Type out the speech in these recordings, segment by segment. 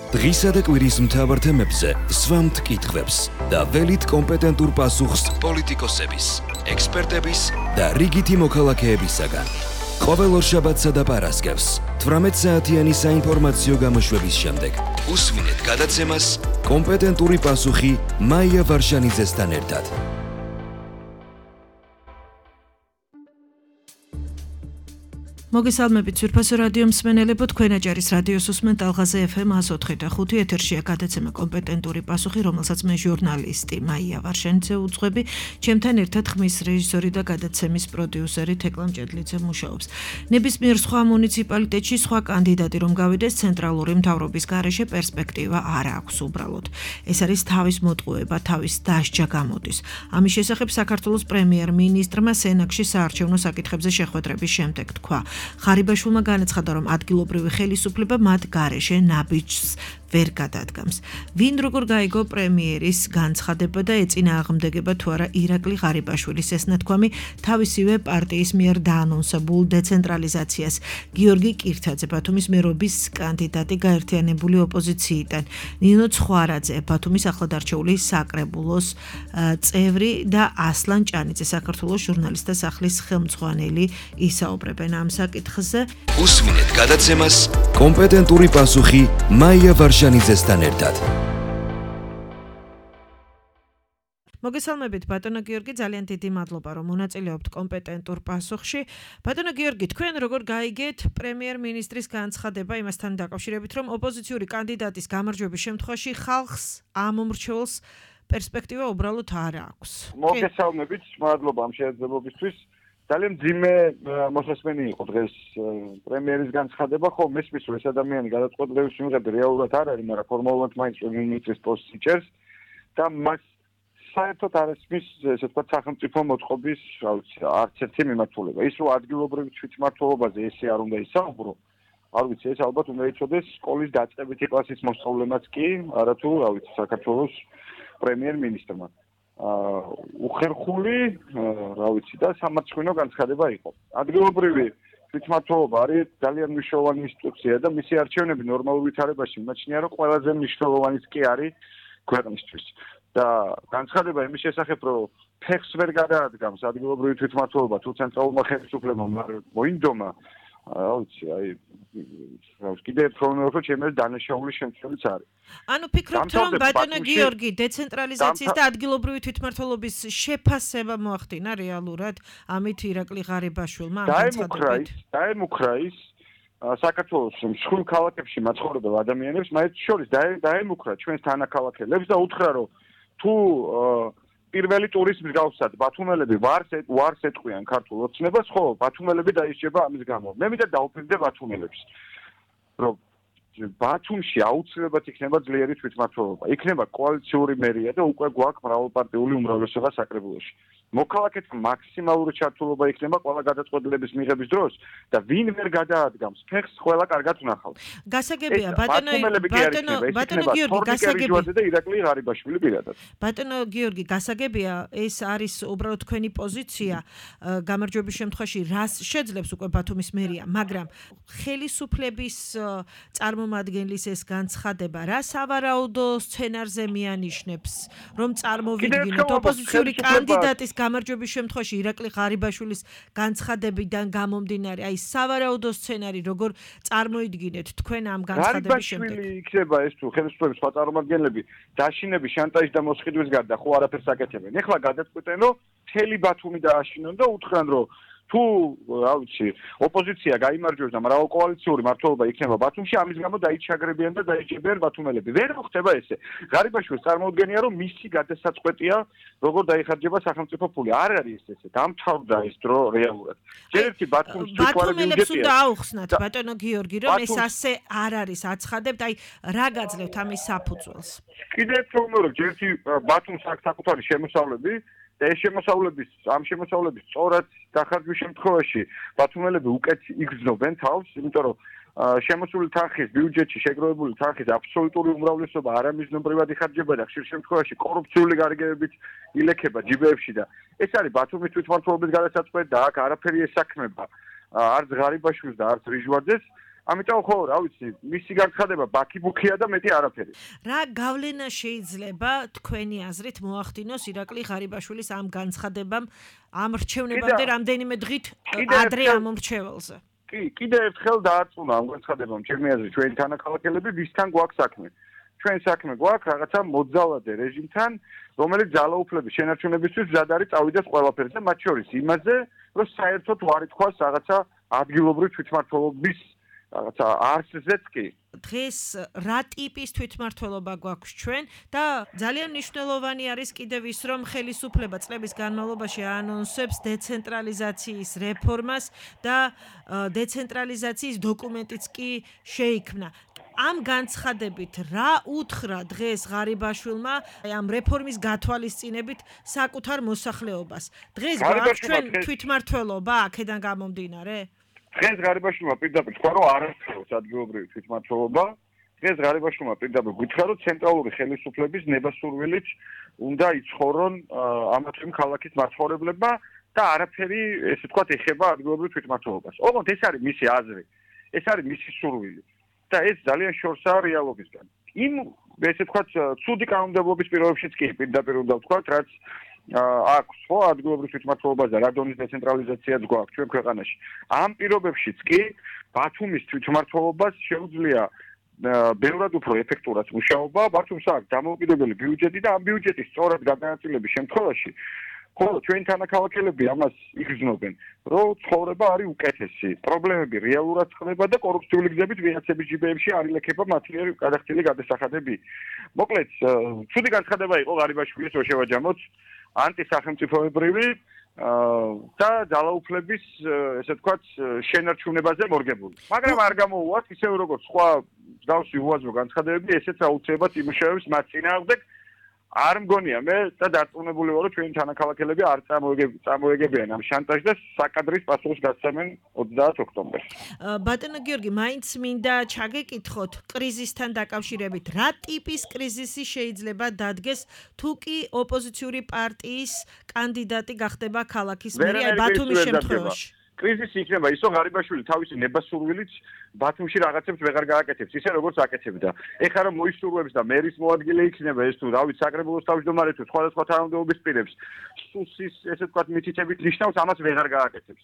დღისა და კვირის მთავარ თემებზე სვამთ კითხვებს და ველით კომპეტენტურ პასუხს პოლიტიკოსების, ექსპერტების და რიგითი მოქალაქეებისაგან. ყოველ ორშაბათსა და პარასკევს 18 საათიანი საინფორმაციო გამოშვების შემდეგ უსმინეთ გადაცემას კომპეტენტური პასუხი მაია ვარშანიძესთან ერთად. მოგესალმებით ძვირფასო რადიო მსმენელებო, თქვენ აჭარის რადიოს უსმენთ ალღაზე FM 104.5 ეთერშია გადაცემა კომპეტენტური პასუხი, რომელსაც მე ჟურნალისტი მაია ვარშანიძე უძღვები, ჩემთან ერთად ხმის რეჟისორი და გადაცემის პროდიუსერი თეკლა მჭედლიძე მუშაობს. ნებისმიერ სხვა მუნიციპალიტეტში სხვა კანდიდატი რომ გავიდეს ცენტრალური მთავრობის გარეშე პერსპექტივა არ აქვს უბრალოდ. ეს არის თავის მოტყუება, თავის დასჯა გამოდის. ამის შესახებ საქართველოს პრემიერ-მინისტრმა სენაკში საარჩევნო საკითხებზე შეხვედრების შემდეგ თქვა. ხარიბაშვილმა განაცხადა, რომ ადგილობრივი ხელისუფლება მათ გარეშე ნაბიჯს ვერ გადადგამს. ვინ როგორ გაიგო პრემიერის განცხადება და ეწინააღმდეგება თუ არა ირაკლი ღარიბაშვილის ეს ნათქვამი თავისივე პარტიის მიერ დაანონსებულ დეცენტრალიზაციას. გიორგი კირთაძე, ბათუმის მერობის კანდიდატი გაერთიანებული ოპოზიციიდან, ნინო ცხვარაძე, ბათუმის ახლადარჩეული საკრებულოს წევრი და ასლან ჭანიძე, საქართველოს ჟურნალისტთა სახლის ხელმძღვანელი ისაუბრებენ ამ საკითხზე. უსმინეთ გადაცემას კომპეტენტური პასუხი მაია ვარშანიძესთან ერთად. მოგესალმებით ბატონო გიორგი, ძალიან დიდი მადლობა რომ მონაწილეობთ კომპეტენტურ პასუხში. ბატონო გიორგი, თქვენ როგორ გაიგეთ პრემიერ-მინისტრის განცხადება იმასთან დაკავშირებით, რომ ოპოზიციური კანდიდატის გამარჯვების შემთხვევაში ხალხს ამ მომრჩეველს პერსპექტივა უბრალოდ არ აქვს? მოგესალმებით, მადლობა ამ შეეძლებობისთვის. ძალიან ძიმე მოსასმენი იყო დღეს პრემიერის განცხადება, ხო, მესმის რომ ეს ადამიანი გადაწყვეტილების მიღება რეალურად არ არის, მაგრამ ფორმალურად მაინც პრემიერ-მინისტრის პოსტს იჭერს და მას საერთოდ არ ესმის, ესე ვთქვათ, სახელმწიფო მოწყობის, არც ერთი მიმართულება. ის რომ ადგილობრივ თვითმმართველობაზე ესე არ უნდა ისაუბრო, არ ვიცი, ეს ალბათ უნდა იცოდეს სკოლის დაწყებითი კლასის მოსწავლემაც კი, არათუ, რა ვიცი, საქართველოს პრემიერ-მინისტრმა. უხერხული, რა ვიცი და სამარცხვინო განცხადება იყო. ადგილობრივი თვითმმართველობა არის ძალიან მნიშვნელოვანი ინსტიტუცია და მისი არჩევნები ნორმალურ ვითარებაში მიმაჩნია, რომ ყველაზე მნიშვნელოვანიც კი არის ქვეყნისთვის. და განცხადება იმის შესახებ, რომ ფეხს ვერ გადაადგამს ადგილობრივი თვითმმართველობა თუ ცენტრალურმა ხელისუფლებამ მოინდომა, რა ვიცი, კიდე პრობლემა რომ ჩემს დანაშაული შემთხვევით არის. ანუ ფიქრობთ, რომ ბატონო გიორგი დეცენტრალიზაციის და ადგილობრივი თვითმმართველობის შეფასება მოახდინა რეალურად ამით ირაკლი ღარიბაშვილმა ამ განცხადებით? დაემუქრა ის საქართველოს მსხვილ ქალაქებში მაცხოვრებელ ადამიანებს, მათ შორის დაემუქრა ჩვენს თანაქალაქელებს და უთხრა, რომ თუ პირველი ტურის მსგავსად ბათუმელები ვარს ეტყვიან ქართულ ოცნებას, ხო, ბათუმელები დაისჯება ამის გამო. მე მინდა დავუპირდე ბათუმელებს, რომ ბათუმში აუცილებლად იქნება ძლიერი თვითმმართველობა. იქნება კოალიციური მერია და უკვე გვაქვს მრავალპარტიული უმრავლესობა საკრებულოში. მოქალაქეთა მაქსიმალური ჩართულობა იქნება ყველა გადაწყვეტილების მიღების დროს და ვინ ვერ გადაადგამს ფეხს, ყველა კარგად ვნახავთ. გასაგებია, ბატონო გიორგი, გასაგებია და ირაკლი ღარიბაშვილი პირადად. ბატონო გიორგი, გასაგებია, ეს არის უბრალოდ თქვენი პოზიცია გამარჯვების შემთხვევაში, რას შეძლებს უკვე ბათუმის მერია, მაგრამ ხელისუფლების წარმომადგენლის ეს განცხადება რა სავარაუდო სცენარზე მიანიშნებს, რომ წარმოვიდგინოთ ოპოზიციური კანდიდატის გამარჯვების შემთხვევაში ირაკლი ღარიბაშვილის განცხადებიდან გამომდინარე, აი სავარაუდო სცენარი როგორ წარმოიდგინეთ თქვენ ამ განცხადების შემდეგ? ღარიბაშვილი იქნება ეს თუ ხელისუფლების სხვა წარმომადგენლები დაშინების, შანტაჟის და მოსყიდვის გარდა ხო არაფერს აკეთებენ. ეხლა გადაწყვეტენ, რომ მთელი ბათუმი დააშინონ და უთხრან, რომ თუ, რა ვიცი, ოპოზიცია გაიმარჯვებს და მრავალკოალიციური მმართველობა იქნება ბათუმში, ამის გამო დაიჩაგრებიან და დაიჭებიან ბათუმელები. ვერ ხდება ესე. ღარიბაშვილს წარმოუდგენია, რომ მისი გადასაწყვეტია, როგორ დაიხარჯება სახელმწიფო ფული. არ არის ესე. დამთავრდა ეს დრო რეალურად. ჯერ ერთი ბათუმის ბათუმელებს უნდა აუხსნათ, ბატონო გიორგი, რომ ეს ასე არ არის აცხადებთ, აი რა გაძლევთ ამის საფუძველს? კიდევ ერთხელ ვიმეორებ, ჯერ ერთი ბათუმს აქვს საკუთარი შემოსავლები და ეს შემოსავლების სწორად დახარჯვის შემთხვევაში ბათუმელები უკეთ იგრძნობენ თავს, იმიტომ რომ შემოსული თანხის ბიუჯეტში შეგროვებული თანხის აბსოლუტური უმრავლესობა არამიზნობრივად იხარჯება და ხშირ შემთხვევაში კორუფციული გარიგებებით ილექება ჯიბეებში და ეს არის ბათუმის თვითმმართველობის გადასაწყვეტი და აქ არაფერი ესაქმება არც ღარიბაშვილს და არც რიჟვაძეს ამიტომ ხო, რა ვიცი, მისი განცხადება ბაქიბუქია და მეტი არაფერი. რა გავლენა შეიძლება თქვენი აზრით მოახდინოს ირაკლი ღარიბაშვილის ამ განცხადებამ ამ რჩევნებამდე რამდენიმე დღით ადრე ამ მრჩეველზე? კი, კიდევ ერთხელ დაარწმუნა ამ განცხადებამ ჩემი აზრით ჩვენი თანაქალაქელები ვისთან გვაქვს საქმე. ჩვენ საქმე გვაქვს რაღაცა მოძალადე რეჟიმთან, რომელიც ძალაუფლების შენარჩუნებისთვის მზად არის წავიდეს ყველაფერზე, მათ შორის იმაზე, რომ საერთოდ არ ითქვას რაღაცა ადგილობრივი თვითმმართველობის რაღაცა არსზეც კი. დღეს რა ტიპის თვითმმართველობა გვაქვს ჩვენ და ძალიან მნიშვნელოვანი არის კიდევ ის, რომ ხელისუფლება წლების განმავლობაში აანონსებს დეცენტრალიზაციის რეფორმას და დეცენტრალიზაციის დოკუმენტიც კი შეიქმნა. ამ განცხადებით რა უთხრა დღეს ღარიბაშვილმა ამ რეფორმის გათვალისწინებით საკუთარ მოსახლეობას? დღეს გვაქვს ჩვენ თვითმმართველობა აქედან გამომდინარე? დღეს ღარიბაშვილმა პირდაპირ თქვა, რომ არ არსებობს ადგილობრივი თვითმმართველობა. დღეს ღარიბაშვილმა პირდაპირ გითხრა, რომ ცენტრალური ხელისუფლების ნებასურვილით უნდა იცხოვრონ ამა თუ იმ ქალაქის მაცხოვრებლებმა და არაფერი, ესე ვთქვათ, ეხება ადგილობრივ თვითმმართველობას. ოღონდ ეს არის მისი აზრი, ეს არის მისი სურვილი და ეს ძალიან შორსაა რეალობისგან. იმ, ესე ვთქვათ, ცუდი კანონმდებლობის პირობებშიც კი პირდაპირ უნდა ვთქვათ, რაც აქვს ხო ადგილობრივ თვითმმართველობას და რადონის დეცენტრალიზაციაც გვაქვს ჩვენ ქვეყანაში. ამ პირობებშიც კი ბათუმის თვითმმართველობას შეუძლია ბევრად უფრო ეფექტურად მუშაობა, ბათუმს აქვს დამოუკიდებელი ბიუჯეტი და ამ ბიუჯეტის სწორად გადანაწილების შემთხვევაში ხოლო ჩვენი თანაქალაქელები ამას იგრძნობენ, რომ ცხოვრება არის უკეთესი, პრობლემები რეალურად ხდება და კორუფციული გზებით ვინაცების ჯიბეებში არ ილექება მათი გადახდილი გადასახადები. მოკლედ, ცუდი განცხადება იყო ღარიბაშვილის რო შევაჯამოთ ანტისახელმწიფოებრივი და ძალაუფლების, ესე ვთქვათ, შენარჩუნებაზე მორგებული. მაგრამ არ გამოუვათ ისევ როგორც სხვა მსგავსი უაზრო განცხადებები, ესეც აუცილებლად იმუშავებს მათ წინააღმდეგ. არ მგონია მე და დარწმუნებული ვარ, რომ ჩვენი თანაქალაქელები არ წამოეგებიან ამ შანტაჟს და საკადრის პასუხს გასცემენ 30 ოქტომბერს. ბატონო გიორგი, მაინც მინდა ჩაგეკითხოთ კრიზისთან დაკავშირებით, რა ტიპის კრიზისი შეიძლება დადგეს თუ კი ოპოზიციური პარტიის კანდიდატი გახდება ქალაქის მერი, აი ბათუმის შემთხვევაში? კრიზისი იქნება ის, რომ ღარიბაშვილი თავისი ნებასურვილით ბათუმში რაღაცებს ვეღარ გააკეთებს, ისე როგორც აკეთებდა. ეხლა რომ მოისურვებს და მერის მოადგილე იქნება ეს თუ, რავი, საკრებულოს თავმჯდომარე თუ სხვადასხვა თანამდებობის პირებს, სუსის, ესე ვთქვათ, მითითებით ნიშნავს, ამას ვეღარ გააკეთებს.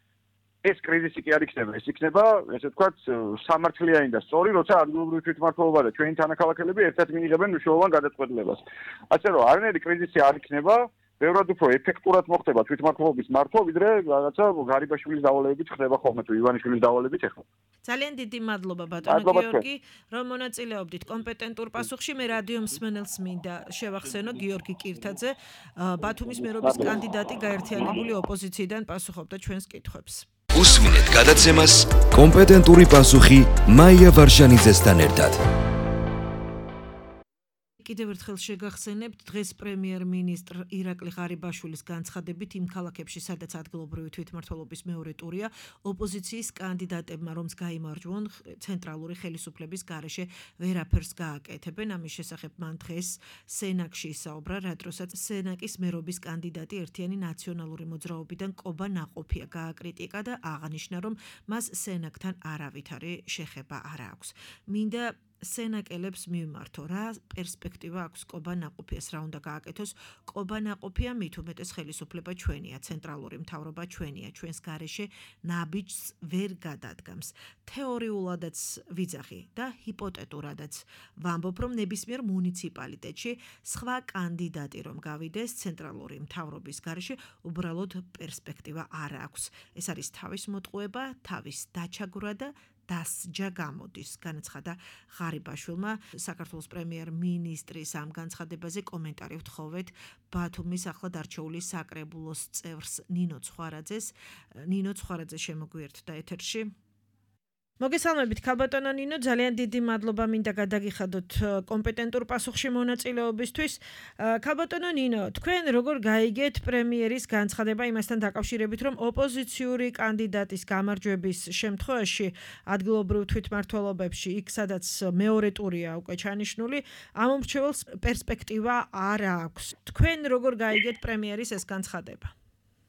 ეს კრიზისი კი არ იქნება, ეს იქნება, ესე ვთქვათ, სამართლიანი და სწორი, როცა ადგილობრივი თვითმმართველობა და ჩვენი თანაქალაქელები ერთად მიიღებენ მნიშვნელოვან გადაწყვეტილებას. ასე რომ, არანაირი კრიზისი არ იქნება. ბევრად უფრო ეფექტურად მოხდება თვითმმართველობის მართვა, ვიდრე რაღაცა ღარიბაშვილის დავალებით ხდება ხოლმე თუ ივანიშვილის დავალებით ეხლა. ძალიან დიდი მადლობა ბატონო გიორგი, რომ მონაწილეობდით კომპეტენტურ პასუხში. მე რადიო მსმენელს მინდა შევახსენო გიორგი კირთაძე, ბათუმის მერობის კანდიდატი გაერთიანებული ოპოზიციიდან პასუხობდა ჩვენს კითხვებს. უსმინეთ გადაცემას კომპეტენტური პასუხი მაია ვარშანიძესთან ერთად. კიდევ ერთხელ შეგახსენებთ დღეს პრემიერ-მინისტრ ირაკლი ღარიბაშვილის განცხადებით იმ ქალაქებში, სადაც ადგილობრივი თვითმმართველობის მეორე ტურია, ოპოზიციის კანდიდატებმა რომს გაიმარჯვონ ცენტრალური ხელისუფლების გარეშე ვერაფერს გააკეთებენ. ამის შესახებ მან დღეს სენაკში ისაუბრა, რადგანაც სენაკის მერობის კანდიდატი ერთიანი ნაციონალური მოძრაობიდან კობა ნაყოფია გააკრიტიკა და აღნიშნა, რომ მას სენაკთან არავითარი შეხება არ აქვს. მინდა სენაკელებს მიმართო, რა პერსპექტივა აქვს კობა ნაყოფიას, რა უნდა გააკეთოს? კობა ნაყოფია მით უმეტეს ხელისუფლება ჩვენია, ცენტრალური მთავრობა ჩვენია, ჩვენს გარეშე ნაბიჯს ვერ გადადგამს. თეორიულადაც ვიძახი და ჰიპოტეტურადაც ვამბობ, რომ ნებისმიერ მუნიციპალიტეტში სხვა კანდიდატი რომ გავიდეს ცენტრალური მთავრობის გარეშე, უბრალოდ პერსპექტივა არ აქვს. ეს არის თავის მოტყუება, თავის დაჩაგვრა და დასჯა გამოდის, განაცხადა ღარიბაშვილმა. საქართველოს პრემიერ-მინისტრის ამ განცხადებაზე კომენტარი ვთხოვეთ ბათუმის ახლად არჩეული საკრებულოს წევრს ნინო ცხვარაძეს. ნინო ცხვარაძე შემოგვიერთდა ეთერში. მოგესალმებით ქალბატონო ნინო, ძალიან დიდი მადლობა მინდა გადაგიხადოთ კომპეტენტურ პასუხში მონაწილეობისთვის. ქალბატონო ნინო, თქვენ როგორ გაიგეთ პრემიერის განცხადება იმასთან დაკავშირებით, რომ ოპოზიციური კანდიდატის გამარჯვების შემთხვევაში ადგილობრივ თვითმმართველობებში, იქ სადაც მეორე ტურია უკვე ჩანიშნული, ამ მრჩეველს პერსპექტივა არ აქვს. თქვენ როგორ გაიგეთ პრემიერის ეს განცხადება?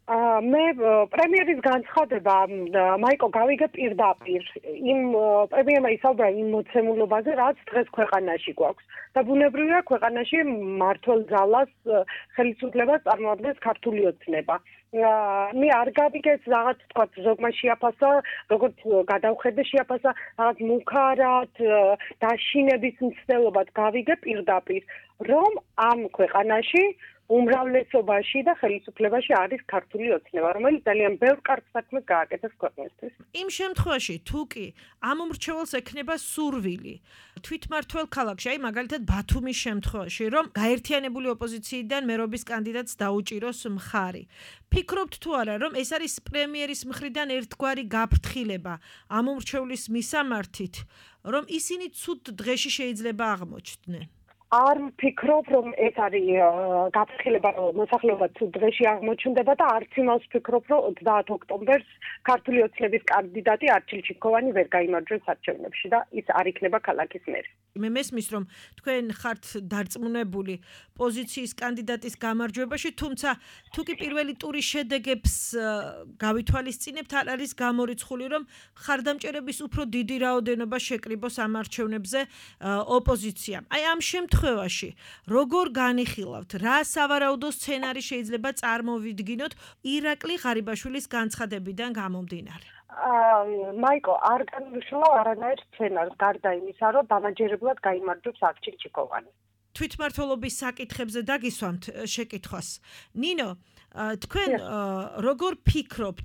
მე პრემიერის განცხადება მაიკო გავიგე პირდაპირ იმ პრემიერმა ისაუბრა იმ მოცემულობაზე, რაც დღეს ქვეყანაში გვაქვს და ბუნებრივია ქვეყანაში მმართველ ძალას ხელისუფლებას წარმოადგენს ქართული ოცნება. მე არ გავიგეთ რაღაც თქვა ზოგმა შეაფასა, როგორც გადავხედე შეაფასა, რაღაც მუქარად დაშინების მცდელობად გავიგე პირდაპირ, რომ ამ ქვეყანაში უმრავლესობაში და ხელისუფლებაში არის ქართული ოცნება, რომელიც ძალიან ბევრ კარგ საქმეს გააკეთებს ქვეყნისთვის. იმ შემთხვევაში, თუ კი ამ უმრჩეველს ექნება სურვილი, თვითმმართველ ქალაქში, აი მაგალითად ბათუმის შემთხვევაში, რომ გაერთიანებული ოპოზიციიდან მერობის კანდიდატს დაუჭიროს მხარი. ფიქრობთ თუ არა, რომ ეს არის პრემიერის მხრიდან ერთგვარი გაფრთხილება ამ უმრჩევლის მისამართით, რომ ისინი ცუდ დღეში შეიძლება აღმოჩნდნენ? არ ვფიქრობ, რომ ეს არის გაფრთხილება, რომ მოსახლეობა ცუდ დღეში აღმოჩნდება და არც იმას ვფიქრობ, რომ 30 ოქტომბერს ქართული ოცნების კანდიდატი არჩილ ჩიქოვანი ვერ გაიმარჯვებს არჩევნებში და ის არ იქნება ქალაქის მერი. მე მესმის, რომ თქვენ ხართ დარწმუნებული პოზიციის კანდიდატის გამარჯვებაში, თუმცა თუ კი პირველი ტურის შედეგებს გავითვალისწინებთ, არ არის გამორიცხული, რომ მხარდამჭერების უფრო დიდი რაოდენობა შეკრიბოს ამ არჩევნებზე ოპოზიციამ. აი ამ შემთხვევაში როგორ განიხილავთ, რა სავარაუდო სცენარი შეიძლება წარმოვიდგინოთ ირაკლი ღარიბაშვილის განცხადებიდან გამომდინარე? მაიკო, არ განვიხილავ არანაირ სცენარს, გარდა იმისა, რომ დამაჯერებლად გაიმარჯვებს არჩილ ჩიქოვანი. თვითმმართველობის საკითხებზე დაგისვამთ შეკითხვას. ნინო, თქვენ როგორ ფიქრობთ,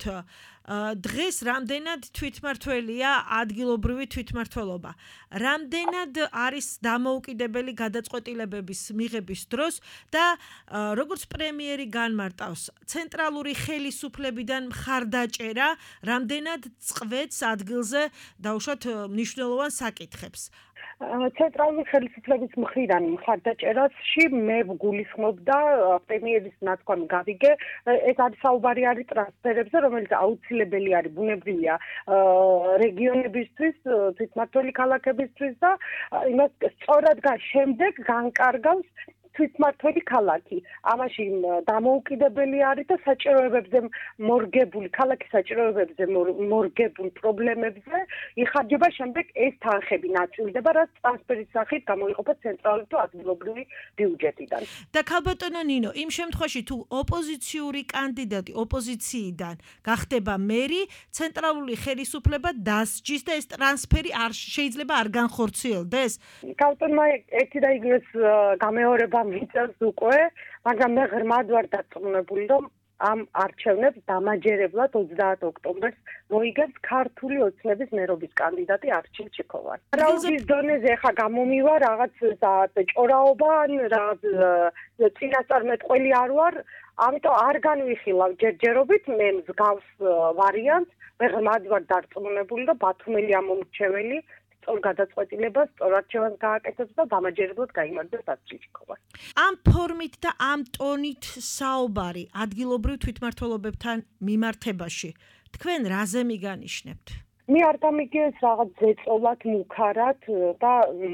დღეს რამდენად თვითმმართველია ადგილობრივი თვითმმართველობა? რამდენად არის დამოუკიდებელი გადაწყვეტილებების მიღების დროს და როგორც პრემიერი განმარტავს, ცენტრალური ხელისუფლებიდან მხარდაჭერა რამდენად წყვეტს ადგილზე დაუშვათ მნიშვნელოვან საკითხებს? ცენტრალური ხელისუფლების მხრიდან მხარდაჭერაში მე ვგულისხმობდა პრემიერის ნათქვამი გავიგე, ეს არის საუბარი არის ტრანსფერებზე, რომელიც აუცილებელი არის ბუნებრივია რეგიონებისთვის, თვითმმართველი ქალაქებისთვის და იმას სწორად შემდეგ განკარგავს თვითმმართველი ქალაქი. ამაში დამოუკიდებელი არის და საჭიროებებზე მორგებული, ქალაქის საჭიროებებზე მორგებულ პრობლემებზე იხარჯება შემდეგ ეს თანხები ნაწილდება, რაც ტრანსფერის სახით გამოიყოფა ცენტრალური თუ ადგილობრივი ბიუჯეტიდან. და ქალბატონო ნინო, იმ შემთხვევაში თუ ოპოზიციური კანდიდატი ოპოზიციიდან გახდება მერი, ცენტრალური ხელისუფლება დასჯის და ეს ტრანსფერი არ შეიძლება არ განხორციელდეს? ქალბატონმა ერთი და იგივეს გამეორება მიწევს უკვე, მაგრამ მე ღრმად ვარ დარწმუნებული, რომ ამ არჩევნებს დამაჯერებლად 30 ოქტომბერს მოიგებს ქართული ოცნების მერობის კანდიდატი არჩილ ჩიქოვანი. რაუდის დონეზე ხა გამომივა რაღაც ჭორაობა, რაღაც წინასწარმეტყველი არ ვარ, ამიტომ არ განვიხილავ ჯერჯერობით მე მსგავს ვარიანტს, მე ღრმად ვარ დარწმუნებული, რომ ბათუმელი ამომრჩეველი სწორ გადაწყვეტილებას, სწორ არჩევანს გააკეთებს და დამაჯერებლად გაიმარჯვებს არჩილ ჩიქოვანი. ამ ფორმით და ამ ტონით საუბარი ადგილობრივ თვითმმართველობებთან მიმართებაში თქვენ რაზე მიგანიშნებთ? მე არ დამიგეს რაღაც ზეწოლად, მუქარად და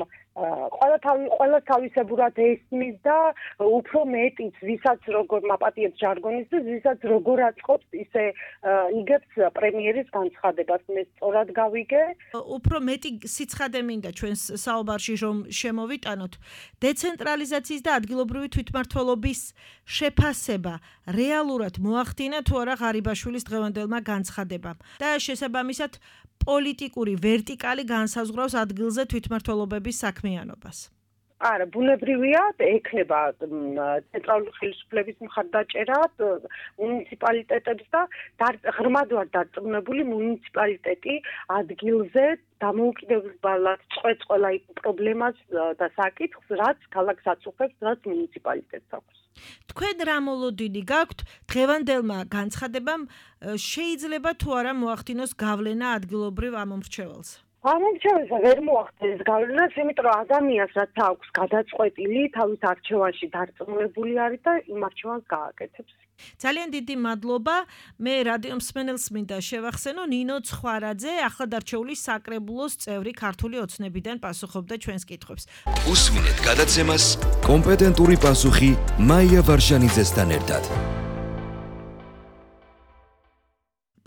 ყველა თავისებურად ესმის და უფრო მეტიც, ვისაც როგორ მაპატიებს ჟარგონისთვის, ვისაც როგორ აწყობს, ისე იგებს პრემიერის განცხადებას. მე სწორად გავიგე. უფრო მეტი სიცხადე მინდა ჩვენს საუბარში რომ შემოვიტანოთ. დეცენტრალიზაციის და ადგილობრივი თვითმმართველობის შეფასება რეალურად მოახდინა თუ არა ღარიბაშვილის დღევანდელმა განცხადებამ და შესაბამისად პოლიტიკური ვერტიკალი განსაზღვრავს ადგილზე თვითმმართველობების საქმიანობას. არა, ბუნებრივია, ექნება ცენტრალური ხელისუფლების მხარდაჭერა მუნიციპალიტეტებს და ღრმად ვარ დარწმუნებული მუნიციპალიტეტი ადგილზე დამოუკიდებლად წყვეტს ყველა პრობლემას და საკითხს, რაც ქალაქს აწუხებს, რაც მუნიციპალიტეტს აქვს. თქვენ რა მოლოდინი გაქვთ დღევანდელმა განცხადებამ შეიძლება თუ არა მოახდინოს გავლენა ადგილობრივ ამომრჩეველს? ამომრჩეველს ვერ მოახდენს გავლენას, იმიტომ რომ ადამიანს რაც აქვს გადაწყვეტილი, თავის არჩევანში დარწმუნებული არის და იმ არჩევანს გააკეთებს. ძალიან დიდი მადლობა. მე რადიო მსმენელს მინდა შევახსენო, ნინო ცხვარაძე, ახლადარჩეული საკრებულოს წევრი ქართული ოცნებიდან პასუხობდა ჩვენს კითხვებს. უსმინეთ გადაცემას კომპეტენტური პასუხი მაია ვარშანიძესთან ერთად.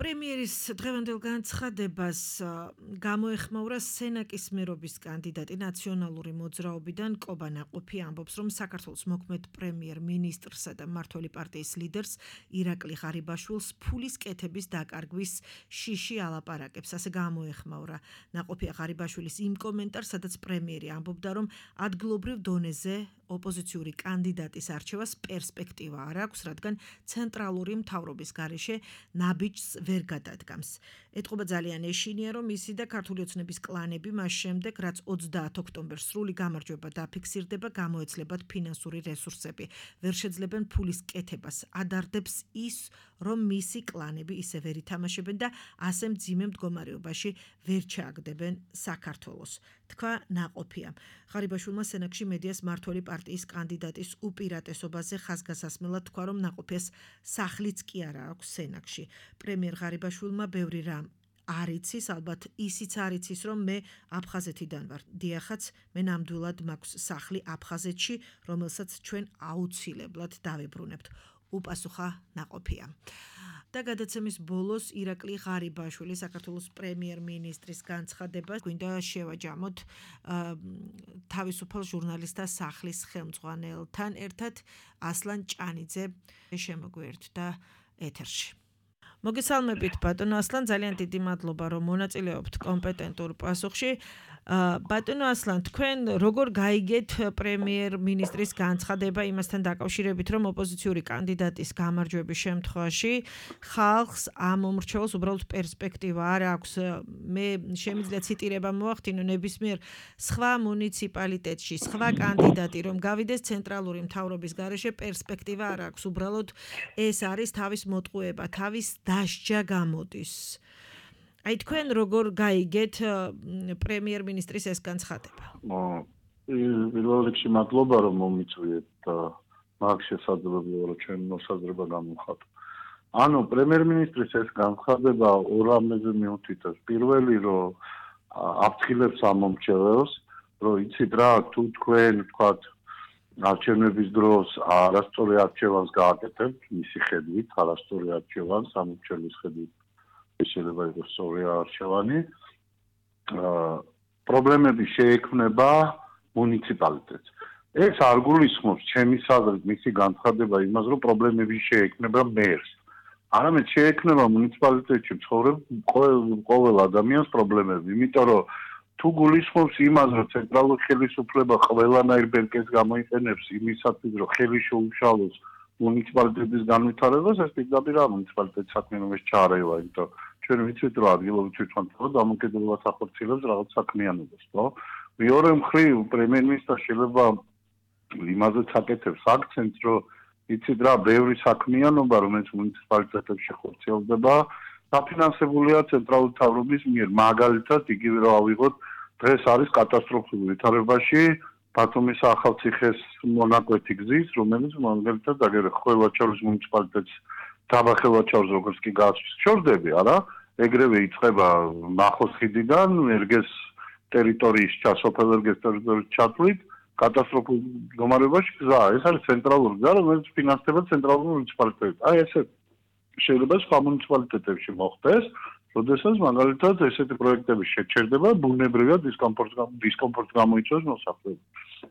პრემიერის დღევანდელ განცხადებას გამოეხმაურა სენაკის მერობის კანდიდატი ნაციონალური მოძრაობიდან კობა ნაყოფი ამბობს, რომ საქართველოს მოქმედ პრემიერ-მინისტრსა და მმართველი პარტიის ლიდერს ირაკლი ღარიბაშვილს ფულის კეთების დაკარგვის შიში ალაპარაკებს. ასე გამოეხმაურა ნაყოფია ღარიბაშვილის იმ კომენტარს, სადაც პრემიერი ამბობდა, რომ ადგილობრივ დონეზე ოპოზიციური კანდიდატის არჩევას პერსპექტივა არ აქვს, რადგან ცენტრალური მთავრობის გარეშე ნაბიჯს ვერ გადადგამს. ეტყობა ძალიან ეშინია, რომ ისი და ქართული ოცნების კლანები მას შემდეგ, რაც 30 ოქტომბერს სრული გამარჯვება დაფიქსირდება, გამოეცლებათ ფინანსური რესურსები. ვერ შეძლებენ ფულის კეთებას. ადარდებს ის, რომ მისი კლანები ისე ვერ ითამაშებენ და ასე მძიმე მდგომარეობაში ვერ ჩააგდებენ საქართველოს. თქვა ნაყოფია. ღარიბაშვილმა სენაკში მედიას მმართველი პარტიის კანდიდატის უპირატესობაზე ხაზგასასმელად თქვა, რომ ნაყოფიას სახლიც კი არა აქვს სენაკში. პრემიერ ღარიბაშვილმა ბევრი რამ არ იცის, ალბათ ისიც არ იცის, რომ მე აფხაზეთიდან ვარ. დიახაც, მე ნამდვილად მაქვს სახლი აფხაზეთში, რომელსაც ჩვენ აუცილებლად დავებრუნებთ. უპასუხა ნაყოფია. და გადაცემის ბოლოს ირაკლი ღარიბაშვილი საქართველოს პრემიერ-მინისტრის განცხადებას გვინდა შევაჯამოთ თავისუფალ ჟურნალისტთა სახლის ხელმძღვანელთან ერთად ასლან ჭანიძე შემოგვიერთდა ეთერში. მოგესალმებით ბატონო ასლან, ძალიან დიდი მადლობა რომ მონაწილეობთ კომპეტენტურ პასუხში. ბატონო ასლან, თქვენ როგორ გაიგეთ პრემიერ-მინისტრის განცხადება იმასთან დაკავშირებით, რომ ოპოზიციური კანდიდატის გამარჯვების შემთხვევაში ხალხს ამ მომრჩეველს უბრალოდ პერსპექტივა არ აქვს? მე შემიძლია ციტირება მოვახდინო, ნებისმიერ სხვა მუნიციპალიტეტში სხვა კანდიდატი რომ გავიდეს ცენტრალური მთავრობის გარეშე პერსპექტივა არ აქვს, უბრალოდ ეს არის თავის მოტყუება, თავის დასჯა გამოდის. აი თქვენ როგორ გაიგეთ პრემიერ-მინისტრის ეს განცხადება? პირველ რიგში მადლობა რომ მომიწვიეთ და მაგ შესაძლებელია რომ ჩვენ მოსაზრება გამოვხატო. ანუ პრემიერ-მინისტრის ეს განცხადება ორ რამეზე მიუთითებს. პირველი რომ აფრთხილებს ამ მომრჩეველს, რომ იცით რა, თუ თქვენ ვთქვათ არჩევნების დროს არასწორი არჩევანს გააკეთებთ, მისი ხედვით, არასწორი არჩევანს, ამ მომრჩეველის ხედვით შეიძლება იყოს სწორი არჩევანი, პრობლემები შეექმნება მუნიციპალიტეტს. ეს არ გულისხმობს ჩემი აზრით მისი განცხადება იმას, რომ პრობლემები შეექმნება მერს. არამედ შეექმნება მუნიციპალიტეტში მცხოვრებ ყოველ ადამიანს პრობლემები, იმიტომ რომ თუ გულისხმობს იმას, რომ ცენტრალური ხელისუფლება ყველანაირ ბერკეტს გამოიყენებს იმისათვის, რომ ხელი შეუშალოს მუნიციპალიტეტის განვითარებას, ეს პირდაპირ მუნიციპალიტეტის საქმიანობაში ჩაარევა, იმიტომ ჩვენ ვიცით, რომ ადგილობრივ თვითმმართველობა დამოუკიდებლობას ახორციელებს რაღაც საქმიანობას, ხო? მეორე მხრივ, პრემიერ-მინისტრი შეიძლება იმაზეც აკეთებს აქცენტს, რომ იცით რა, ბევრი საქმიანობა, რომელიც მუნიციპალიტეტებში ხორციელდება, დაფინანსებულია ცენტრალური მთავრობის მიერ. მაგალითად, იგივე რომ ავიღოთ, დღეს არის კატასტროფულ ვითარებაში ბათუმის ახალციხეს მონაკვეთი გზის, რომელიც მაგალითად ხვევაჩაურის მუნიციპალიტეტს დაბა ხვევაჩაურს როგორც კი გასჩორდები, არა? ეგრევე იწყება მახოს ხიდიდან ერგეს ტერიტორიის სოფელ ერგეს ტერიტორიის ჩათვლით კატასტროფულ მდგომარეობაში გზა. ეს არის ცენტრალური გზა, რომელიც ფინანსდება ცენტრალური მუნიციპალიტეტი. აი ესე შეიძლება სხვა მუნიციპალიტეტებში მოხდეს, როდესაც მაგალითად ესეთი პროექტები შეჩერდება, ბუნებრივად დისკომფორტს გამოიწვევს მოსახლეობას.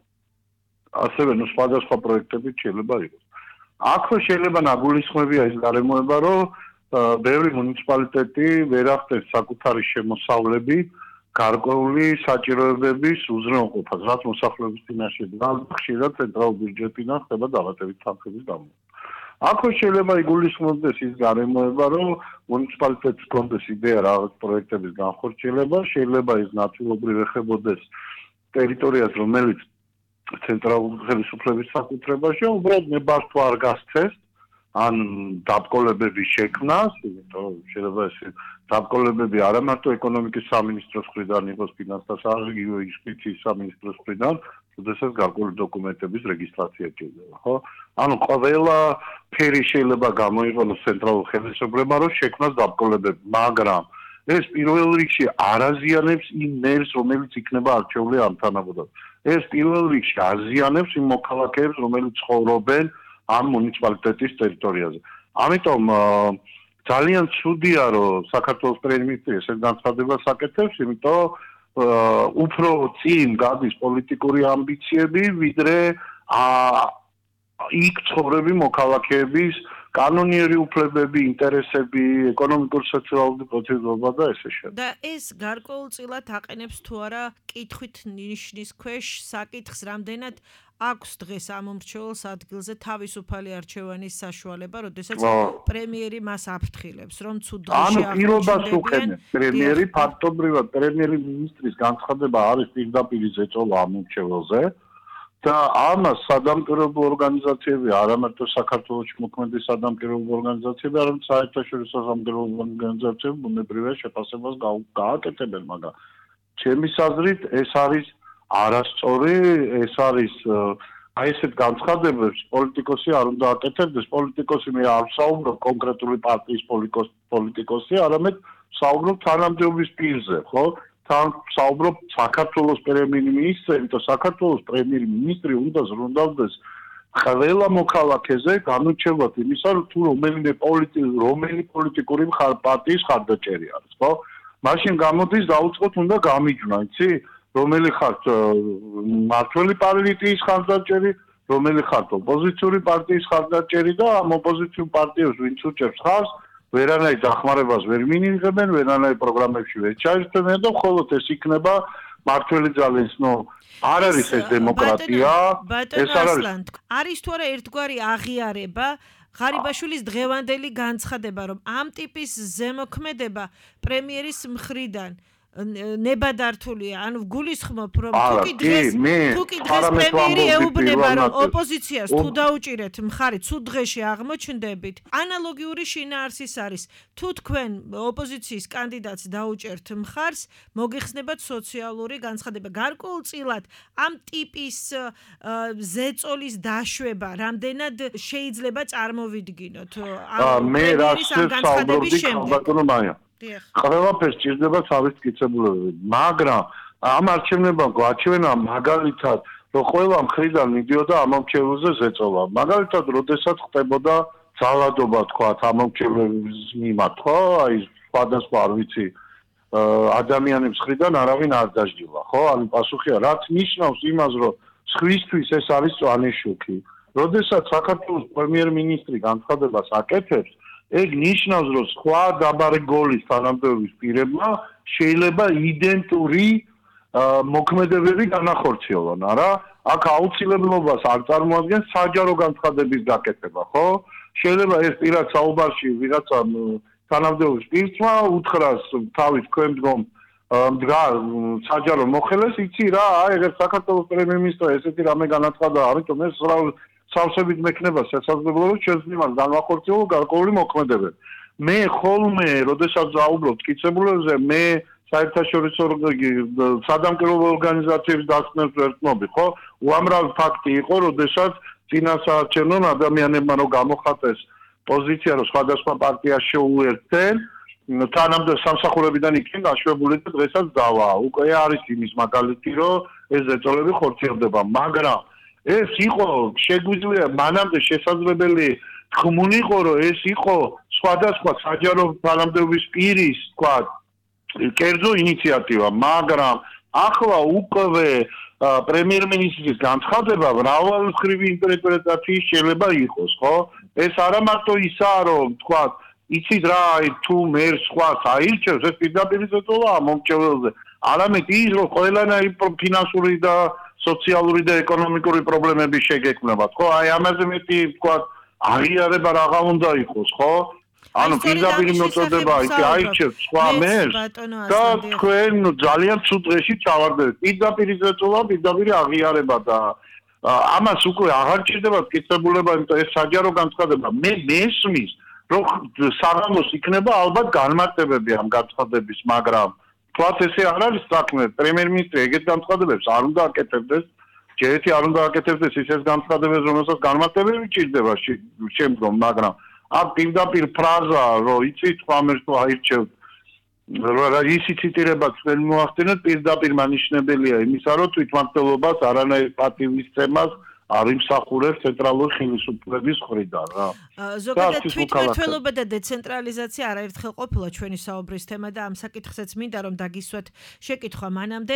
ასევე სხვადასხვა პროექტები შეიძლება იყოს. აქვე შეიძლება ნაგულისხმებია ეს გარემოება, რომ ბევრი მუნიციპალიტეტი ვერ ახდენს საკუთარი შემოსავლები გარკვეული საჭიროებების უზრუნველყოფას, რაც მოსახლეობის წინაშე დგას, ხშირად ცენტრალურ ბიუჯეტიდან ხდება დაბადების თანხების გამოყენება. აქვე შეიძლება იგულისხმებდეს ის გარემოება, რომ მუნიციპალიტეტს კონდეს იდეა რაღაც პროექტების განხორციელება, შეიძლება ის ნაწილობრივ ეხებოდეს ტერიტორიას, რომელიც ცენტრალური ხელისუფლების საკუთრებაშია, უბრალოდ ნებართვა არ გასცეს ან დაბკოლებების შექმნას, იმიტომ რომ შეიძლება ეს დაბკოლებები არა მარტო ეკონომიკის სამინისტროს მხრიდან იყოს ფინანსთა სამინისტროს სამინისტროს მხრიდან, როდესაც გარკვეული დოკუმენტების რეგისტრაცია ჭირდება, ხო? ანუ ყველა ფერი შეიძლება გამოიყენოს ცენტრალურ ხელისუფლებამ, რომ შექმნას დაბკოლებები, მაგრამ ეს პირველ რიგში არ აზიანებს იმ მერს, რომელიც იქნება არჩეული ამ თანამდებობაზე. ეს პირველ რიგში აზიანებს იმ მოქალაქეებს, რომლებიც ცხოვრობენ ამ მუნიციპალიტეტის ტერიტორიაზე. ამიტომ ძალიან ცუდია რომ საქართველოს პრემიერ-მინისტრი ესეთ განცხადებას აკეთებს, იმიტომ უფრო წინ გადის პოლიტიკური ამბიციები, ვიდრე იქ ცხოვრები მოქალაქეების კანონიერი უფლებები, ინტერესები, ეკონომიკურ-სოციალური პროცესობა და ესე შემდეგ. და ეს გარკვეულწილად აყენებს თუ არა კითხვით ნიშნის ქვეშ საკითხს, რამდენად აქვს დღეს ამომრჩეველს ადგილზე თავისუფალი არჩევანის საშუალება, როდესაც პრემიერი მას აფრთხილებს, რომ ცუდ დღეში პირობას უყენებს პრემიერი, ფაქტობრივად პრემიერ-მინისტრის განცხადება არის პირდაპირ ზეწოლა ამომრჩეველზე. და ამას სადამკვირვებლო ორგანიზაციები, არამარტო საქართველოში მოქმედი სადამკვირვებლო ორგანიზაციები, არამედ საერთაშორისო სადამკვირვებლო ორგანიზაციები ბუნებრივია შეფასებას გააკეთებენ, მაგრამ ჩემის აზრით ეს არის არასწორი, ეს არის აი ესეთ განცხადებებს პოლიტიკოსი არ უნდა აკეთებდეს, პოლიტიკოსი მე არ ვსაუბრობ კონკრეტული პარტიის პოლიტიკოსი, არამედ ვსაუბრობ თანამდებობის პირზე, ხო? თან ვსაუბრობ საქართველოს პრემიერ-მინისტრზე, იმიტომ საქართველოს პრემიერ-მინისტრი უნდა ზრუნავდეს ყველა მოქალაქეზე განუჩენად იმისა, რომ თუ რომელი პოლიტიკური პარტიის ხარდაჭერი არის, ხო? მაშინ გამოდის დაუწყოთ უნდა გამიჯვნა, იცი? რომელი ხართ მართველი პარტიის ხარდაჭერი, რომელი ხართ ოპოზიციური პარტიის ხარდაჭერი და ამ ოპოზიციურ პარტიებს ვინც უჭერს ხარს ვერანაირ დახმარებას ვერ მიიღებენ, ვერანაირ პროგრამებში ვერ ჩაერთვებიან და მხოლოდ ეს იქნება მართველი ძალის, არ არის ეს დემოკრატია, ეს არ არის. არის თუ არა ერთგვარი აღიარება ღარიბაშვილის დღევანდელი განცხადება, რომ ამ ტიპის ზემოქმედება პრემიერის მხრიდან ნებადართულია, ანუ გულისხმობ, რომ თუკი დღეს პრემიერი ეუბნება, რომ ოპოზიციას თუ დაუჭირეთ მხარი, ცუდ დღეში აღმოჩნდებით, ანალოგიური შინაარსის არის. თუ თქვენ ოპოზიციის კანდიდატს დაუჭერთ მხარს, მოგეხსნებათ სოციალური განცხადება. გარკვეულწილად ამ ტიპის ზეწოლის დაშვება, რამდენად შეიძლება წარმოვიდგინოთ პრემიერის ამ განცხადების შემდეგ. ყველაფერს ჭირდება თავის მტკიცებულებები, მაგრამ ამ არჩევნებამ გვაჩვენა მაგალითად, რომ ყველა მხრიდან მიდიოდა ამომრჩეველზე ზეწოლა. მაგალითად, როდესაც ხდებოდა ძალადობა, თქვათ, ამომრჩეველების მიმართ, ხო? აი, სხვადასხვა არ ვიცი, ადამიანების მხრიდან არავინ არ დაждილა, ხო? ანუ პასუხია, რაც ნიშნავს იმას, რომ სხვისთვის ეს არის წვანი შუქი. როდესაც საქართველოს პრემიერ-მინისტრი განცხადებას აკეთებს, ეგ ნიშნავს, რომ სხვა დაბარე გოლის თანამდებობის პირებმა შეიძლება იდენტური მოქმედებები განახორციელონ, არა? აქ აუცილებლობას არ წარმოადგენს საჯარო განცხადების გაკეთება, ხო? შეიძლება ეს პირად საუბარში ვიღაცა თანამდებობის პირმა უთხრას თავის თქვენ მდგარ საჯარო მოხელეს, იცი რა, აი ეგ საქართველოს პრემიერ-მინისტრმა ესეთი რამე განაცხადა, ამიტომ ეს სავსებით მექნება შესაძლებლობა, რომ ჩვენს მიმართ განვახორციელო გარკვეული მოქმედებები. მე ხოლმე, როდესაც ვაუბრობ მტკიცებულებებზე, მე საერთაშორისო სადამკვირვებლო ორგანიზაციების დასკვნებს ვერტმობი, ხო? უამრავი ფაქტი იყო, როდესაც წინასაარჩევნო ადამიანებმა რომ გამოხატეს პოზიცია, რომ სხვადასხვა პარტიას შეუერთდნენ, თანამდე სამსახურებიდან იქნენ გაშვებული და დღესაც დავა. უკვე არის იმის მაგალითი, რომ ეს ზეწოლები ხორციელდება, მაგრამ ეს იყო შეგვიძლია მანამდე შესაძლებელი ხმუნი იყო რომ ეს იყო სხვადასხვა საჯარო თანამდებობის პირის თქვა კერძო ინიციატივა, მაგრამ ახლა უკვე პრემიერ-მინისტრის განცხადება მრავალმხრივი ინტერპრეტაციის შეიძლება იყოს, ხო? ეს არა მარტო ისაა რომ თქვა იცით რა, თუ მერ სხვას აირჩევს, ეს პირდაპირ ზეწოლა მომრჩეველზე, არამედ ის რომ ყველანაირი ფინანსური და სოციალური და ეკონომიკური პრობლემები შეგექმნებათ, ხო? აი ამაზე მეტი თქვა აღიარება რაღა უნდა იყოს, ხო? ანუ პირდაპირ მოწოდება იქ აირჩევთ სხვა მერს და თქვენ ძალიან ცუდ დღეში ჩავარდებით. პირდაპირ ზეწოლა, პირდაპირ აღიარება და ამას უკვე აღარ ჭირდება მტკიცებულება, იმიტომ ეს საჯარო განცხადება. მე მესმის, რომ საღამოს იქნება ალბათ განმარტებები ამ განცხადების, მაგრამ თქვათ ესე არ არის საქმე, პრემიერ-მინისტრი ეგეთ განცხადებებს არ უნდა აკეთებდეს, ჯერეთი არ უნდა აკეთებდეს ისეთ განცხადებებს, რომელსაც განმარტებები ჭირდება შემდგომ, მაგრამ აქ პირდაპირ ფრაზა, რომ იცით, ხამერს თუ აირჩევთ, ისი ციტირება თქვენ მოახდინეთ, პირდაპირ მანიშნებელია იმისა, რომ თვითმმართველობას არანაირ პატივისცემას არ იმსახურებს ცენტრალური ხელისუფლების მხრიდან რა. ზოგადად თვითმმართველობა და დეცენტრალიზაცია არაერთხელ ყოფილა ჩვენი საუბრის თემა და ამ საკითხზეც მინდა რომ დაგისვათ შეკითხვა მანამდე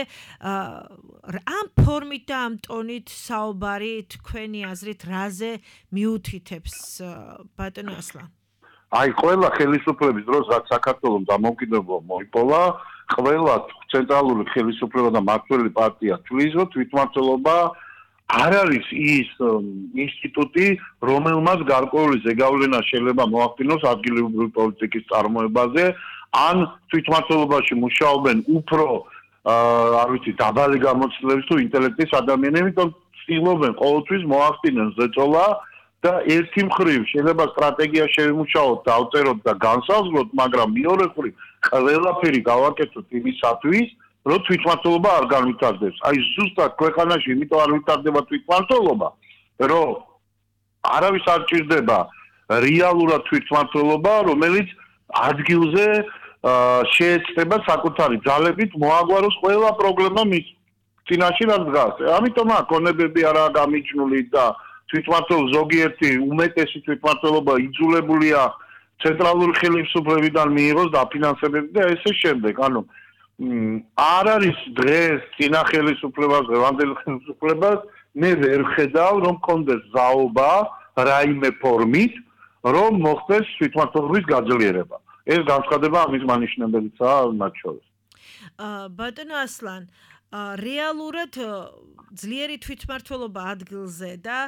ამ ფორმით და ამ ტონით საუბარი თქვენი აზრით რაზე მიუთითებს ბატონო ასლან? აი ყველა ხელისუფლების დროს რაც საქართველოს დამოუკიდებლობა მოიპოვა, ყველა ცენტრალური ხელისუფლება და მმართველი პარტია თვლის რომ თვითმმართველობა არ არის ის ინსტიტუტი, რომელმაც გარკვეული ზეგავლენა შეიძლება მოახდინოს ადგილობრივი პოლიტიკის წარმოებაზე, ან თვითმმართველობაში მუშაობენ უფრო არ ვიცი, დაბალი გამოცდილების თუ ინტელექტის ადამიანები, თუმცა ცდილობენ ყოველთვის მოახდინონ ზეწოლა და ერთი მხრივ შეიძლება სტრატეგია შევიმუშაოთ, დავწეროთ და განსაზღვროთ, მაგრამ მეორე მხრივ ყველაფერი გავაკეთოთ იმისათვის, რომ თვითმმართველობა არ განვითარდეს. აი ზუსტად ქვეყანაში იმიტომ არ ვითარდება თვითმმართველობა, რომ არავის არ ჭირდება რეალურად თვითმმართველობა, რომელიც ადგილზე შეეცდება საკუთარი ძალებით მოაგვაროს ყველა პრობლემა მის წინაშე რაც დგას. ამიტომ აქონებები არაა გამიჩნული და თვითმმართველ ზოგიერთი უმეტესი თვითმმართველობა იძულებულია ცენტრალური ხელისუფლებიდან მიიღოს დაფინანსებები და ესე შემდეგ. ანუ არ არის დღეს წინა ხელისუფლებას, დღევანდელ ხელისუფლებას მე ვერ ხედავ რომ კონდეს ზაობა რაიმე ფორმით რომ მოხდეს თვითმმართველობის გაძლიერება. ეს განცხადება ამის მანიშნებელიცაა მათ შორის. ბატონო ასლან რეალურად ძლიერი თვითმმართველობა ადგილზე და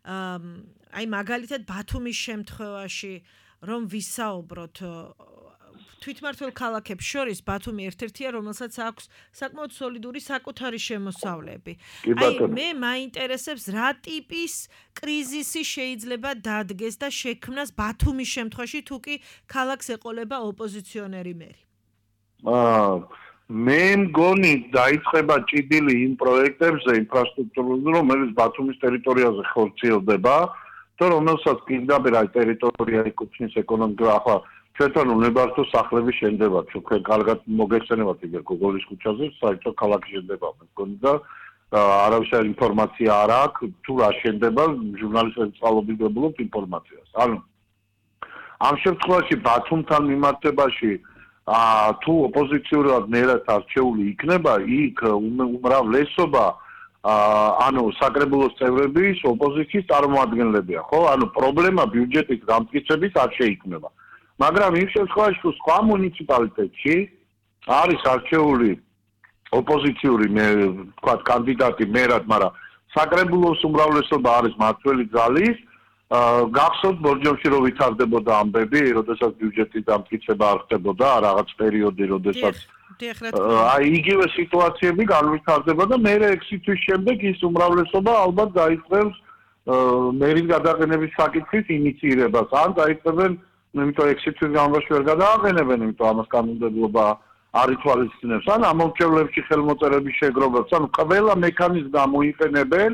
აი მაგალითად ბათუმის შემთხვევაში რომ ვისაუბროთ თვითმმართველ ქალაქებს შორის ბათუმი ერთ-ერთია რომელსაც აქვს საკმაოდ სოლიდური საკუთარი შემოსავლები. აი მე მაინტერესებს რა ტიპის კრიზისი შეიძლება დადგეს და შექმნას ბათუმის შემთხვევაში თუ კი ქალაქს ეყოლება ოპოზიციონერი მერი. მე მგონი დაიწყება ჭიდილი იმ პროექტებზე ინფრასტრუქტურაზე, რომელიც ბათუმის ტერიტორიაზე ხორციელდება და რომელსაც პირდაპირ აი ტერიტორია ეკუთვნის ეკონომიკა ახლა ჩვენთან უნებართო სახლები შენდება, ჩვენ კარგად მოგეხსენებათ იგივე გოგოლის ქუჩაზე, საერთოდ ქალაქი შენდება, მე მგონი და არავის ინფორმაცია არ აქვს, თუ რა შენდება, ჟურნალისტები წყალობიდებულობთ ინფორმაციას. ანუ ამ შემთხვევაში ბათუმთან მიმართებაში თუ ოპოზიციურად მერად არჩეული იქნება, იქ უმრავლესობა ანუ საკრებულოს წევრების ოპოზიციის წარმომადგენლებია, ხო? ანუ პრობლემა ბიუჯეტის გამტკიცების არ შეიქმნება. მაგრამ იმ შემთხვევაში თუ სხვა მუნიციპალიტეტში არის არჩეული ოპოზიციური თქვა კანდიდატი მერად, მაგრამ საკრებულოს უმრავლესობა არის მმართველი ძალის, გახსოვთ ბორჯომში რომ ვითარდებოდა ამბები, როდესაც ბიუჯეტის დამტკიცება არ ხდებოდა, რაღაც პერიოდი, როდესაც აი იგივე სიტუაციები განვითარდება და მე 6 თვის შემდეგ ის უმრავლესობა ალბათ დაიწყებს მერის გადაყენების საკითხის ინიციირებას, ან დაიწყებენ იმიტომ 6 თვის განმავლობაში ვერ გადააყენებენ, იმიტომ ამას კანონმდებლობა არ ითვალისწინებს, ან ამორჩევლებში ხელმოწერების შეგროვებას, ანუ ყველა მექანიზმი გამოიყენებენ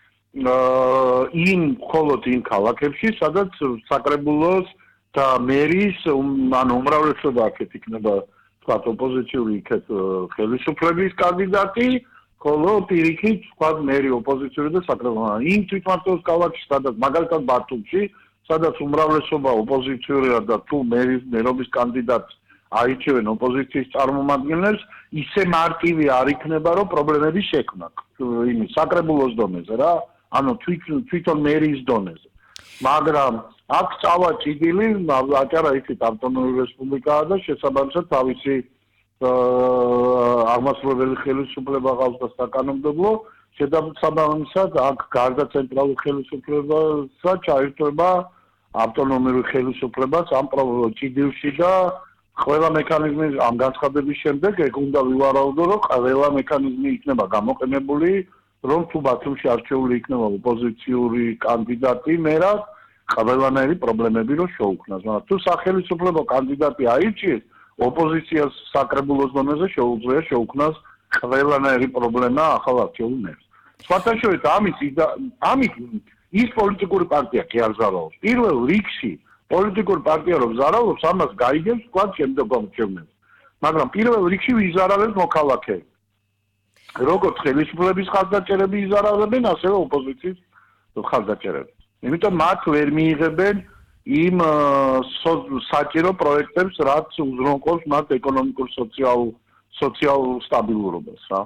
იმ მხოლოდ იმ ქალაქებში, სადაც საკრებულოს და მერის ანუ უმრავლესობა აქეთ იქნება თქვა ოპოზიციური იქეთ ხელისუფლების კანდიდატი, ხოლო პირიქით თქვა მერი ოპოზიციური და საკრებულო. იმ თვითმმართველობის ქალაქში, სადაც მაგალითად ბათუმში, სადაც უმრავლესობა ოპოზიციურია და თუ მერობის კანდიდატს აირჩევენ ოპოზიციის წარმომადგენლებს, ისე მარტივი არ იქნება, რომ პრობლემები შექმნა იმის საკრებულოს დონეზე რა, ანუ თვითონ მერის დონეზე. მაგრამ აქ წავა ჭიდილი, აჭარა იქით ავტონომიური რესპუბლიკაა და შესაბამისად თავისი აღმასრულებელი ხელისუფლება ყავს და საკანონმდებლო, შესაბამისად აქ გარდა ცენტრალურ ხელისუფლებასა ჩაირთვება ავტონომიური ხელისუფლებას ამ ჭიდილში და ყველა მექანიზმი ამ განცხადების შემდეგ ეგ უნდა ვივარაუდო, რომ ყველა მექანიზმი იქნება გამოყენებული, რომ თუ ბათუმში არჩეული იქნება ოპოზიციური კანდიდატი მერად, ყველანაირი პრობლემები რომ შეუქმნას. მაგრამ თუ სახელმწიფო კანდიდატი აირჩიეს, ოპოზიციას საკრებულოს დონეზე შეუძლია შეუქმნას ყველანაირი პრობლემა ახალ არჩეულ მერს. სხვათაშორის ამით ის პოლიტიკური პარტია კი არ ზარალობს. პირველ რიგში პოლიტიკური პარტია რომ ზარალობს, ამას გაიგებს თქვა შემდეგ გამჩევნებს. მაგრამ პირველ რიგში ვიზარალებს მოქალაქეები. როგორც ხელისუფლების ხარდაჭერები იზარალებენ, ასევე ოპოზიციის ხალხდაჭერებს. იმიტომ მათ ვერ მიიღებენ იმ საჭირო პროექტებს, რაც უზრუნველყოფს მათ ეკონომიკურ სოციალურ სტაბილურობას, რა.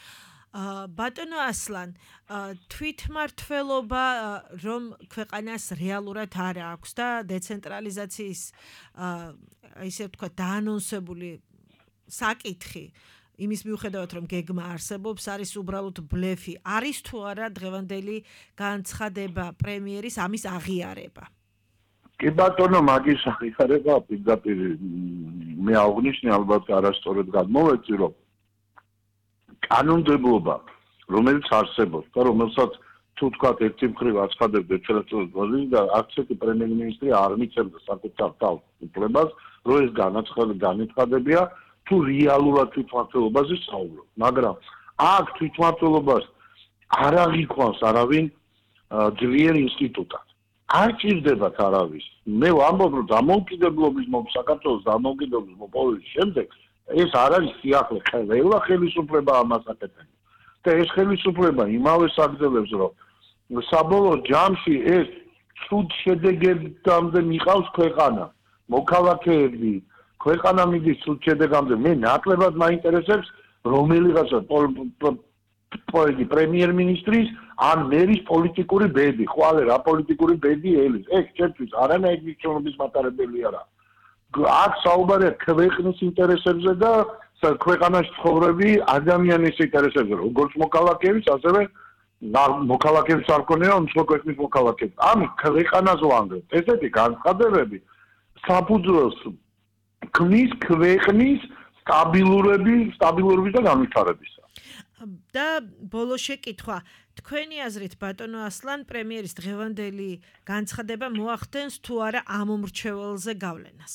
ბატონო ასლან, თვითმმართველობა რომ ქვეყანას რეალურად არ აქვს და დეცენტრალიზაციის ისე ვთქვათ დაანონსებული საკითხი იმის მიუხედავად რომ გეგმა არსებობს არის უბრალოდ ბლეფი. არის თუ არა დღევანდელი განცხადება პრემიერის ამის აღიარება? კი ბატონო, მაგის აღიარება პირდაპირ მე აღნიშნე ალბათ არასწორად გადმოვეცი, რომ კანონმდებლობა, რომელიც არსებობს და რომელსაც თუ თქვათ ერთი მხრივ აცხადებდა ჩვენწლების ბაზისზე და აქცენტი პრემიერ-მინისტრი არ მიცემდა საკუთარ თავს უფლებას, რომ ეს განაცხადებია თუ რეალურად თვითმმართველობაზე საუბრობ. მაგრამ აქ თვითმმართველობას არ აღიქვამს არავინ ძლიერ ინსტიტუტად. არ ჭირდებათ არავის. მე ვამბობ, რომ დამოუკიდებლობის საქართველოს დამოუკიდებლობის მოპოვების შემდეგ ეს არ არის სიახლე, ყველა ხელისუფლება ამას აკეთებს. და ეს ხელისუფლება იმავე საგრძელებს, რომ საბოლოო ჯამში ეს ცუდ შედეგებამდე მიყავს ქვეყანა. მოქალაქეები, ქვეყანა მიდის ცუდ შედეგამდე. მე ნაკლებად მაინტერესებს რომელიღაცა პრემიერ-მინისტრის ან მერის პოლიტიკური ბედი. ხვალე რა პოლიტიკური ბედი ელის. ეს ჩემთვის არანაირი მნიშვნელობის მატარებელი არა. აქ საუბარია ქვეყნის ინტერესებზე და ქვეყანაში ცხოვრები ადამიანის ინტერესებზე, როგორც მოქალაქეების, ასევე მოქალაქეებს არ ქონია, უმცრო ქვეყნის მოქალაქეებს. ამით ქვეყანას ვანგრევთ. ესეთი განცხადებები საფუძველს ქმნის ქვეყნის სტაბილურობის და განვითარებისა. და ბოლო შეკითხვა, თქვენი აზრით ბატონო ასლან პრემიერის დღევანდელი განცხადება მოახდენს თუ არა ამ მომრჩეველზე გავლენას?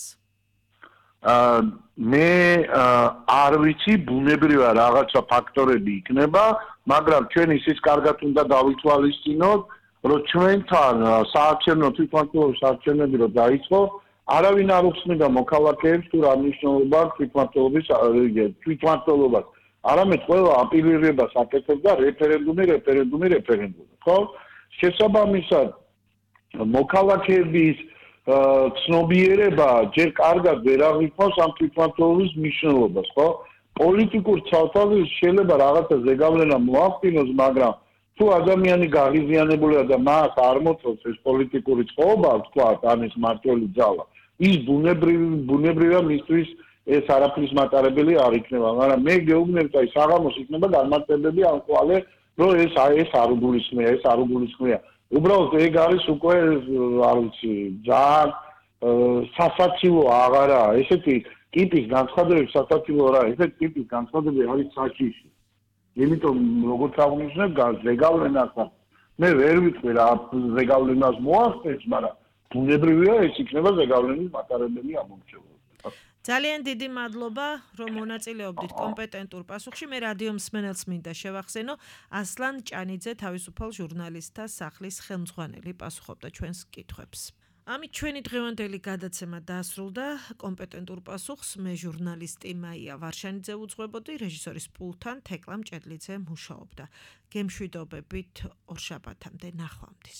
მე არ ვიცი, ბუნებრივია რაღაცა ფაქტორები იქნება, მაგრამ ჩვენ ისიც კარგად უნდა დავითვალისწინოთ, რომ ჩვენთან საარჩევნო თვითმმართველობის არჩევნები რომ დაიწყო, არავინ არ უხსნიდა მოქალაქეებს თუ რა მნიშვნელობა აქვს თვითმმართველობას. არამედ ყველა აპელირებას აკეთებდა რეფერენდუმი, ხო? შესაბამისად მოქალაქეების ცნობიერება ჯერ კარგად ვერ აღიქვამს ამ თვითმმართველობის მნიშვნელობას, ხო? პოლიტიკურ ცალთვალის შეიძლება რაღაცა ზეგავლენა მოახდინოს, მაგრამ თუ ადამიანი გაღიზიანებულია და მას არ მოწონს ეს პოლიტიკური წყობა, თქვათ, ან ეს მმართველი ძალა, ის ბუნებრივია მისთვის ეს არაფრის მატარებელი არ იქნება, მაგრამ მე გეუბნებთ, აი საღამოს იქნება განმარტებები ამ ყვალე, რომ ეს არ უგულისხმია. უბრალოდ ეგ არის უკვე არ ვიცი, ძალიან სასაცილო აღარაა. ესეთი ტიპის განცხადებები სასაცილო არა, ესეთი ტიპის განცხადებები არის საჭიში. იმიტომ როგორც აღნიშნეთ, ზეგავლენას მე ვერ ვიტყვი რა ზეგავლენას მოახდენს, მაგრამ ბუნებრივია ეს იქნება ზეგავლენის მატარებელი ამომრჩევლობა. ძალიან დიდი მადლობა, რომ მონაწილეობდით კომპეტენტურ პასუხში. მე რადიო მსმენელს მინდა შევახსენო, ასლან ჭანიძე თავისუფალ ჟურნალისტთა სახლის ხელმძღვანელი პასუხობდა ჩვენს კითხვებს. ამით ჩვენი დღევანდელი გადაცემა დასრულდა. კომპეტენტურ პასუხს მე ჟურნალისტი მაია ვარშანიძე უძღვებოდი, რეჟისორის პულტთან თეკლა მჭედლიძე მუშაობდა. გემშვიდობებით ორშაბათამდე ნახვამდის.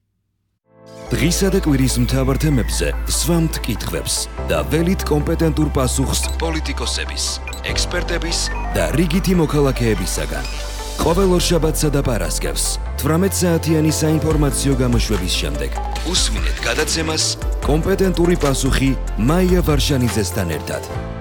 დღისა და კვირის მთავარ თემებზე სვამთ კითხვებს და ველით კომპეტენტურ პასუხს პოლიტიკოსების, ექსპერტების და რიგითი მოქალაქეებისაგან. ყოველ ორშაბათსა და პარასკევს 18 საათიანი საინფორმაციო გამოშვების შემდეგ უსმინეთ გადაცემას კომპეტენტური პასუხი მაია ვარშანიძესთან ერთად.